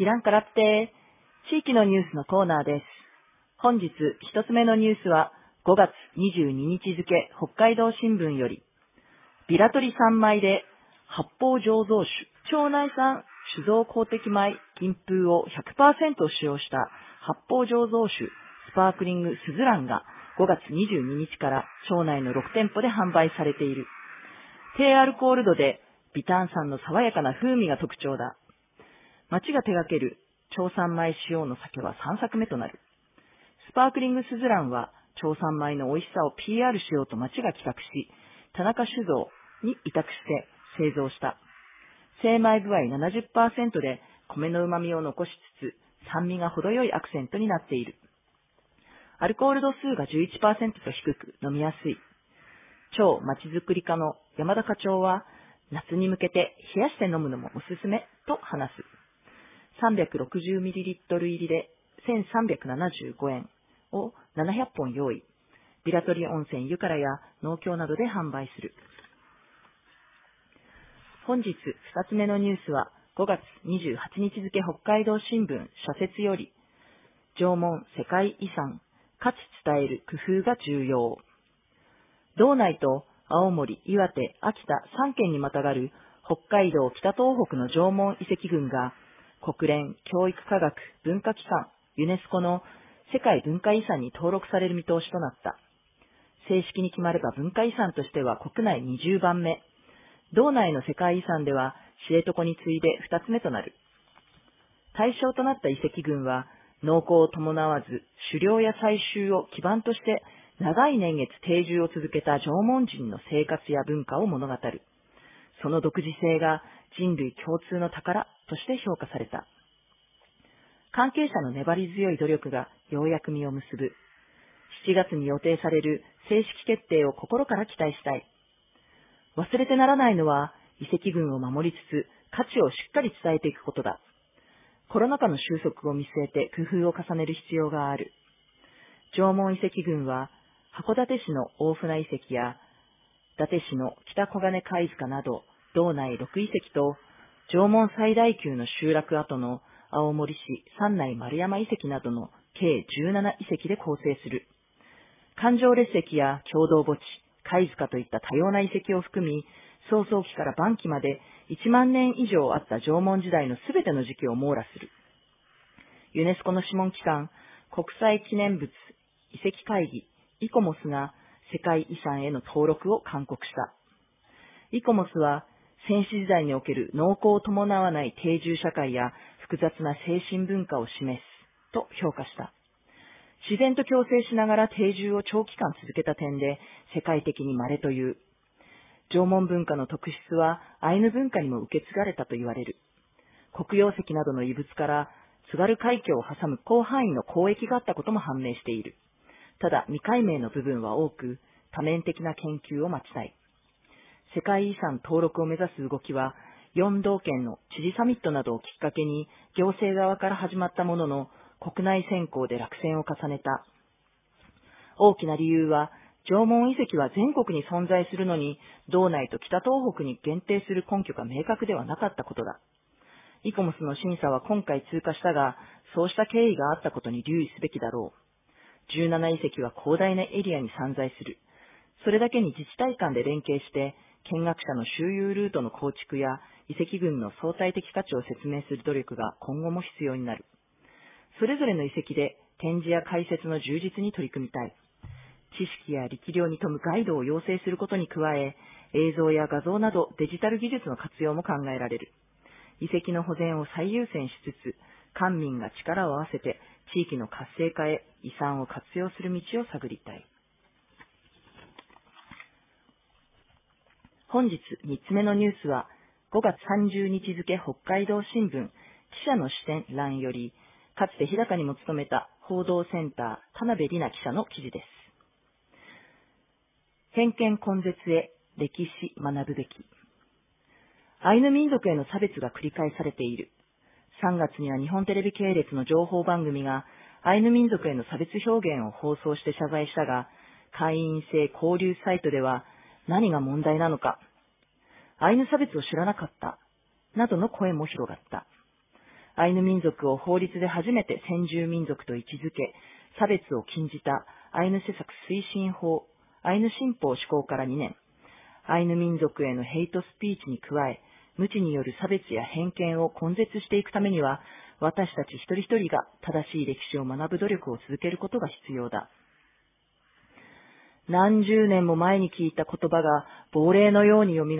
イランからって地域のニュースのコーナーです。本日一つ目のニュースは5月22日付北海道新聞より、ビラ取り3枚で発泡醸造酒、町内産酒造公的米金風を 100% 使用した発泡醸造酒スパークリングスズランが5月22日から町内の6店舗で販売されている。低アルコール度で微炭酸の爽やかな風味が特徴だ。町が手掛ける町産米使用の酒は3作目となる。スパークリングスズランは町産米の美味しさを PR しようと町が企画し、田中酒造に委託して製造した。精米部合 70% で米の旨味を残しつつ酸味が程よいアクセントになっている。アルコール度数が 11% と低く飲みやすい。町まちづくり課の山田課長は、夏に向けて冷やして飲むのもおすすめと話す。360ml 入りで1375円を700本用意。ビラ取り温泉湯からや農協などで販売する。本日2つ目のニュースは5月28日付北海道新聞社説より、縄文世界遺産、価値伝える工夫が重要。道内と青森、岩手、秋田3県にまたがる北海道北東北の縄文遺跡群が国連教育科学文化機関ユネスコの世界文化遺産に登録される見通しとなった。正式に決まれば文化遺産としては国内20番目。道内の世界遺産では知床に次いで2つ目となる。対象となった遺跡群は農耕を伴わず狩猟や採集を基盤として長い年月定住を続けた縄文人の生活や文化を物語る。その独自性が人類共通の宝として評価された。関係者の粘り強い努力がようやく実を結ぶ。7月に予定される正式決定を心から期待したい。忘れてならないのは遺跡群を守りつつ価値をしっかり伝えていくことだ。コロナ禍の収束を見据えて工夫を重ねる必要がある。縄文遺跡群は函館市の大船遺跡や伊達市の北小金貝塚など道内6遺跡と縄文最大級の集落跡の青森市三内丸山遺跡などの計17遺跡で構成する。環状列石や共同墓地、貝塚といった多様な遺跡を含み、草創期から晩期まで1万年以上あった縄文時代のすべての時期を網羅する。ユネスコの諮問機関、国際記念物遺跡会議、イコモスが世界遺産への登録を勧告した。イコモスは、先史時代における農耕を伴わない定住社会や複雑な精神文化を示すと評価した。自然と共生しながら定住を長期間続けた点で世界的に稀という。縄文文化の特質はアイヌ文化にも受け継がれたと言われる。黒曜石などの遺物から津軽海峡を挟む広範囲の交易があったことも判明している。ただ未解明の部分は多く、多面的な研究を待ちたい。世界遺産登録を目指す動きは、4道県の知事サミットなどをきっかけに行政側から始まったものの、国内選考で落選を重ねた。大きな理由は、縄文遺跡は全国に存在するのに、道内と北東北に限定する根拠が明確ではなかったことだ。イコモスの審査は今回通過したが、そうした経緯があったことに留意すべきだろう。17遺跡は広大なエリアに散在する。それだけに自治体間で連携して、見学者の周遊ルートの構築や遺跡群の相対的価値を説明する努力が今後も必要になる。それぞれの遺跡で展示や解説の充実に取り組みたい。知識や力量に富むガイドを養成することに加え、映像や画像などデジタル技術の活用も考えられる。遺跡の保全を最優先しつつ、官民が力を合わせて地域の活性化へ遺産を活用する道を探りたい。本日3つ目のニュースは、5月30日付北海道新聞記者の視点欄より、かつて日高にも務めた報道センター田辺里奈記者の記事です。偏見根絶へ歴史学ぶべき。アイヌ民族への差別が繰り返されている。3月には日本テレビ系列の情報番組がアイヌ民族への差別表現を放送して謝罪したが、会員制交流サイトでは何が問題なのか、アイヌ差別を知らなかった、などの声も広がった。 アイヌ民族を法律で初めて先住民族と位置づけ、差別を禁じたアイヌ施策推進法、アイヌ新法施行から2年、アイヌ民族へのヘイトスピーチに加え、無知による差別や偏見を根絶していくためには、私たち一人一人が正しい歴史を学ぶ努力を続けることが必要だ。何十年も前に聞いた言葉が亡霊のように蘇った。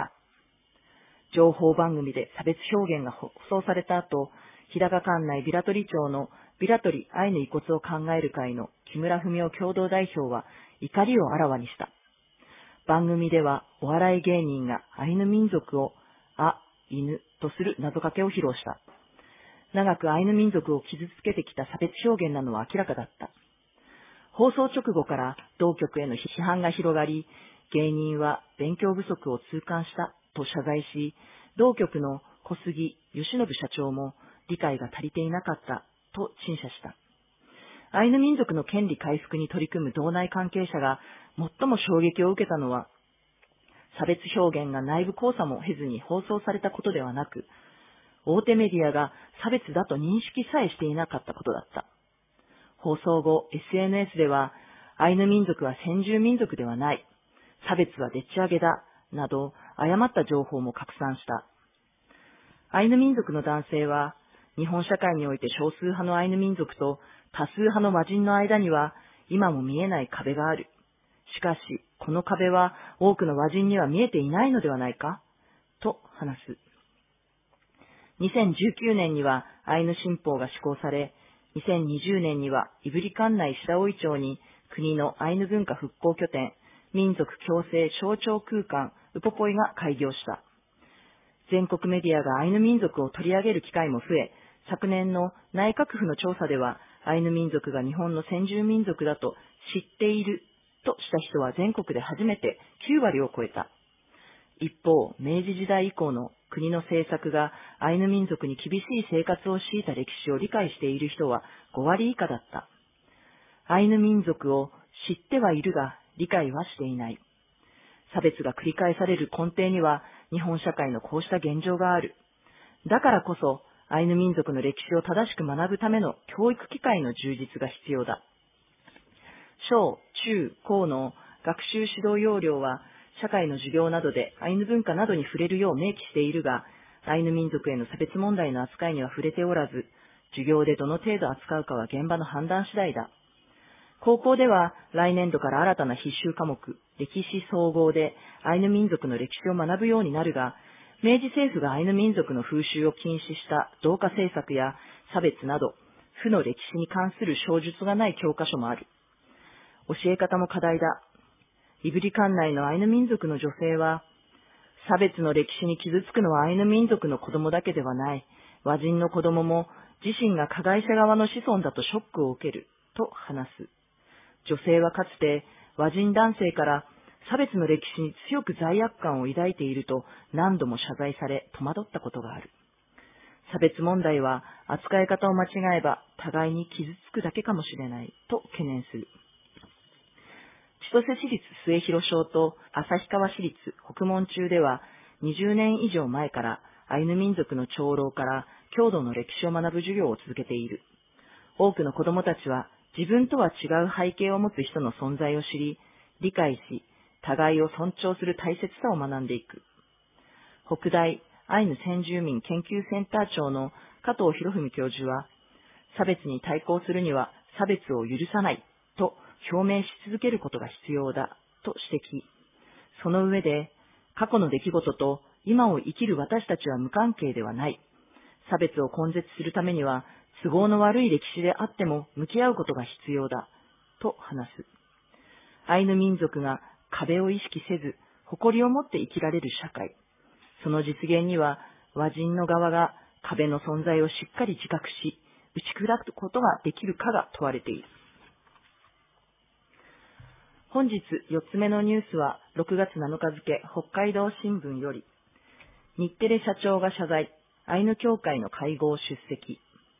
情報番組で差別表現が放送された後、日高管内ビラ取町のビラ取アイヌ遺骨を考える会の木村文夫共同代表は怒りをあらわにした。番組ではお笑い芸人がアイヌ民族を犬とする謎かけを披露した。長くアイヌ民族を傷つけてきた差別表現なのは明らかだった。放送直後から同局への批判が広がり、芸人は勉強不足を痛感したと謝罪し、同局の小杉義信社長も理解が足りていなかったと陳謝した。アイヌ民族の権利回復に取り組む道内関係者が最も衝撃を受けたのは、差別表現が内部考査も経ずに放送されたことではなく、大手メディアが差別だと認識さえしていなかったことだった。放送後、SNS では、アイヌ民族は先住民族ではない、差別はでっち上げだ、など誤った情報も拡散した。アイヌ民族の男性は、日本社会において少数派のアイヌ民族と多数派の和人の間には今も見えない壁がある。しかし、この壁は多くの和人には見えていないのではないかと話す。2019年にはアイヌ新法が施行され、2020年には胆振管内白老町に国のアイヌ文化復興拠点、民族共生象徴空間ウポポイが開業した。全国メディアがアイヌ民族を取り上げる機会も増え、昨年の内閣府の調査では、アイヌ民族が日本の先住民族だと知っているとした人は全国で初めて9割を超えた。一方、明治時代以降の国の政策がアイヌ民族に厳しい生活を強いた歴史を理解している人は5割以下だった。アイヌ民族を知ってはいるが理解はしていない。差別が繰り返される根底には日本社会のこうした現状がある。だからこそアイヌ民族の歴史を正しく学ぶための教育機会の充実が必要だ。小、中、高の学習指導要領は社会の授業などでアイヌ文化などに触れるよう明記しているが、アイヌ民族への差別問題の扱いには触れておらず、授業でどの程度扱うかは現場の判断次第だ。高校では来年度から新たな必修科目、歴史総合でアイヌ民族の歴史を学ぶようになるが、明治政府がアイヌ民族の風習を禁止した同化政策や差別など、負の歴史に関する詳述がない教科書もある。教え方も課題だ。胆振管内のアイヌ民族の女性は、差別の歴史に傷つくのはアイヌ民族の子供だけではない。和人の子供も自身が加害者側の子孫だとショックを受ける、と話す。女性はかつて和人男性から差別の歴史に強く罪悪感を抱いていると何度も謝罪され戸惑ったことがある。差別問題は扱い方を間違えば互いに傷つくだけかもしれないと懸念する。千歳市立末広小と旭川市立北門中では20年以上前からアイヌ民族の長老から郷土の歴史を学ぶ授業を続けている。多くの子どもたちは自分とは違う背景を持つ人の存在を知り、理解し、互いを尊重する大切さを学んでいく。北大アイヌ先住民研究センター長の加藤博文教授は、差別に対抗するには差別を許さないと表明し続けることが必要だと指摘。その上で、過去の出来事と今を生きる私たちは無関係ではない。差別を根絶するためには、都合の悪い歴史であっても向き合うことが必要だと話す。アイヌ民族が壁を意識せず、誇りを持って生きられる社会。その実現には、和人の側が壁の存在をしっかり自覚し、打ち砕くことができるかが問われている。本日4つ目のニュースは6月7日付北海道新聞より、日テレ社長が謝罪、アイヌ協会の会合出席。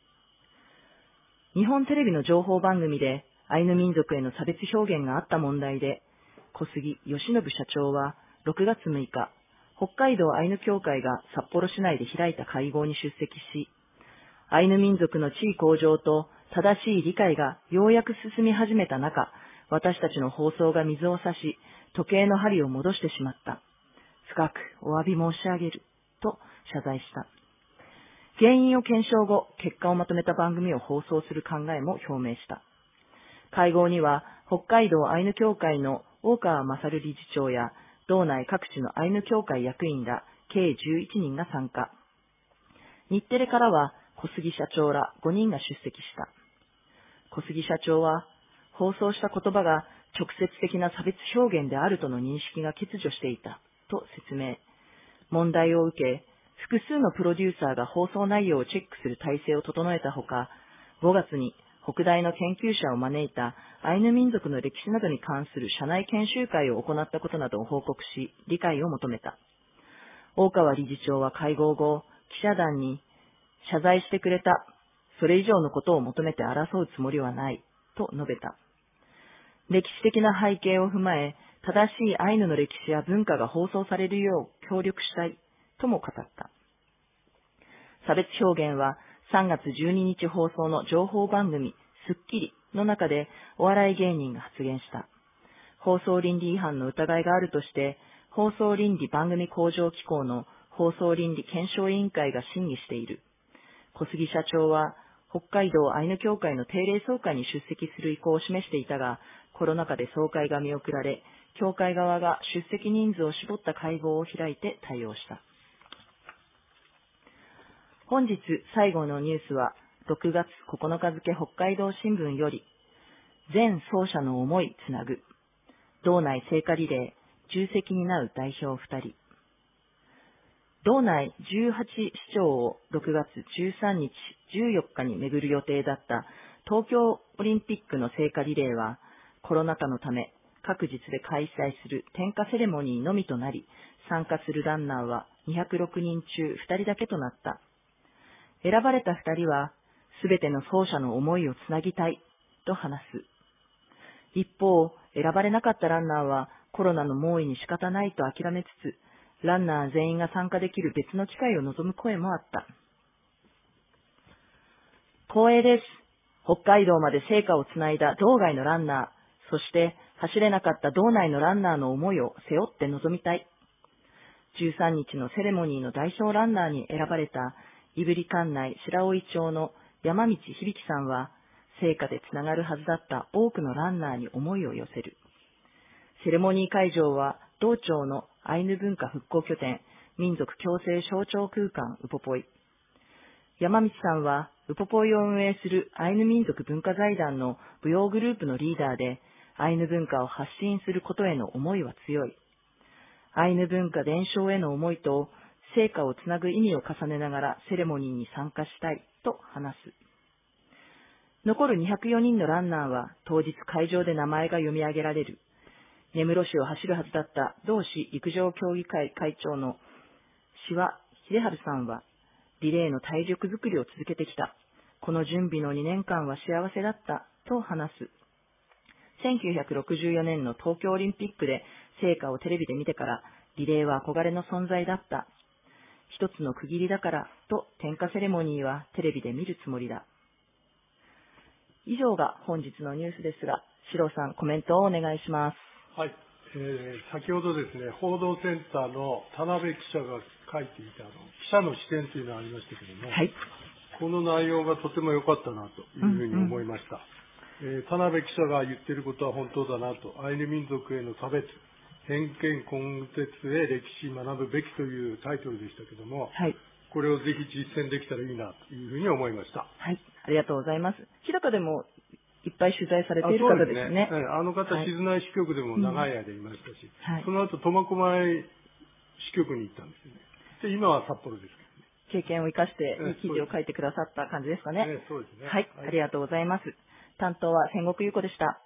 日本テレビの情報番組でアイヌ民族への差別表現があった問題で、小杉義信社長は6月6日、北海道アイヌ協会が札幌市内で開いた会合に出席し、 アイヌ民族の地位向上と正しい理解がようやく進み始めた中、私たちの放送が水を差し、時計の針を戻してしまった。深くお詫び申し上げる、と謝罪した。原因を検証後、結果をまとめた番組を放送する考えも表明した。会合には、北海道アイヌ協会の大川勝理事長や、道内各地のアイヌ協会役員ら計11人が参加。日テレからは小杉社長ら5人が出席した。小杉社長は、放送した言葉が直接的な差別表現であるとの認識が欠如していたと説明。問題を受け、複数のプロデューサーが放送内容をチェックする体制を整えたほか、5月に北大の研究者を招いたアイヌ民族の歴史などに関する社内研修会を行ったことなどを報告し、理解を求めた。大川理事長は会合後、記者団に謝罪してくれた、それ以上のことを求めて争うつもりはない、と述べた。歴史的な背景を踏まえ、正しいアイヌの歴史や文化が放送されるよう協力したい、とも語った。差別表現は3月12日放送の情報番組スッキリの中でお笑い芸人が発言した。放送倫理違反の疑いがあるとして、放送倫理番組向上機構の放送倫理検証委員会が審議している。小杉社長は北海道アイヌ協会の定例総会に出席する意向を示していたが、コロナ禍で総会が見送られ、協会側が出席人数を絞った会合を開いて対応した。本日最後のニュースは、6月9日付北海道新聞より、全奏者の思いつなぐ、道内聖火リレー、重責に担う代表2人。道内18市町を6月13日、14日に巡る予定だった東京オリンピックの聖火リレーは、コロナ禍のため各日で開催する点火セレモニーのみとなり、参加するランナーは206人中2人だけとなった。選ばれた2人は、すべての奏者の思いをつなぎたい、と話す。一方、選ばれなかったランナーは、コロナの猛威に仕方ないと諦めつつ、ランナー全員が参加できる別の機会を望む声もあった。光栄です。北海道まで聖火をつないだ道外のランナー、そして走れなかった道内のランナーの思いを背負って臨みたい。13日のセレモニーの代表ランナーに選ばれた、胆振管内白老町の山道響さんは、聖火でつながるはずだった多くのランナーに思いを寄せる。セレモニー会場は、道庁のアイヌ文化復興拠点、民族共生象徴空間ウポポイ。山道さんは、ウポポイを運営するアイヌ民族文化財団の舞踊グループのリーダーで、アイヌ文化を発信することへの思いは強い。アイヌ文化伝承への思いと、聖火をつなぐ意味を重ねながらセレモニーに参加したいと話す。残る204人のランナーは当日会場で名前が読み上げられる。根室市を走るはずだった同市陸上競技会会長の志和秀治さんは、リレーの体力づくりを続けてきた。この準備の2年間は幸せだったと話す。1964年の東京オリンピックで聖火をテレビで見てから、リレーは憧れの存在だった。一つの区切りだからと点火セレモニーはテレビで見るつもりだ。以上が本日のニュースですが、四郎さんコメントをお願いします。 はい、先ほどですね、報道センターの田辺記者が書いていた記者の視点というのがありましたけれども、 はい、 この内容がとても良かったなというふうに思いました。田辺記者が言っていることは本当だなと、アイヌ民族への差別、偏見根絶へ歴史学ぶべきというタイトルでしたけれども、 はい、 これをぜひ実践できたらいいなというふうに思いました。 はい、ありがとうございます。日高でもいっぱい取材されている方ですね。 あの方、 はい、 静内支局でも長い間いましたし、 はい、 その後、苫小牧支局に行ったんですよね。で、今は札幌ですけどね。 経験を生かしていい記事を書いてくださった感じですかね。 そうですね。 はい、ありがとうございます。担当は千石優子でした。